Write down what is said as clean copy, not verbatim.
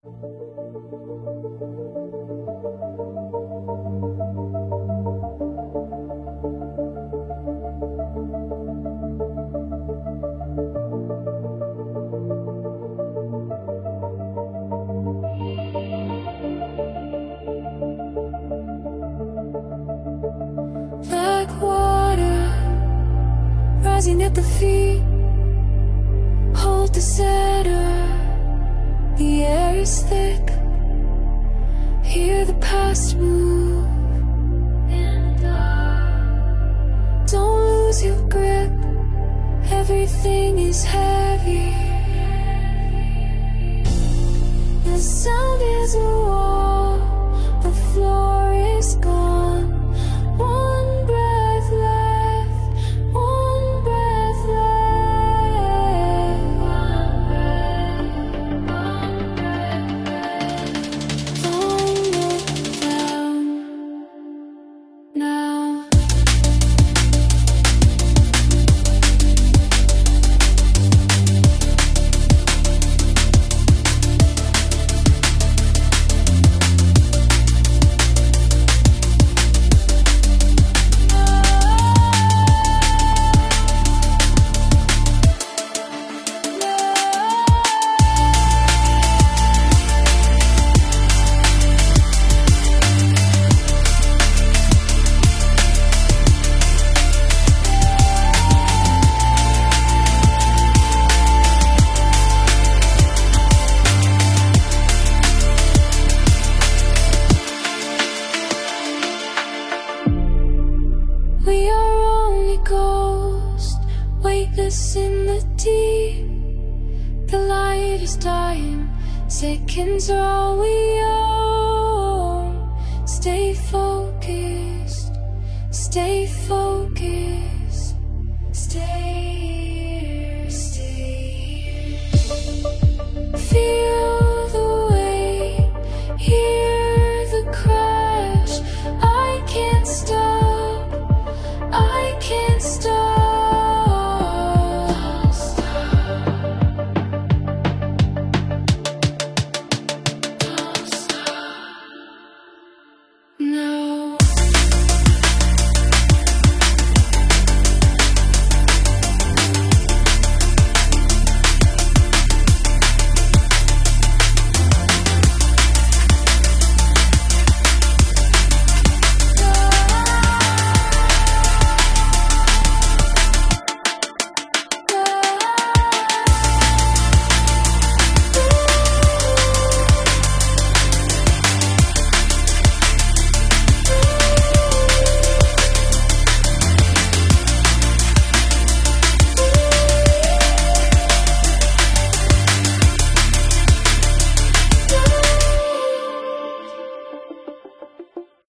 Like water rising at the feet, hold the center. The air is thick, hear the past move in the dark. Don't lose your grip, everything is heavy. The sound is a wall, the floor is gone. One breath left, one breath left. One breath, one breath left. Don't look down now. We are only ghosts, weightless in the deep. The light is dying, seconds are all we own. Stay focused, stay focused.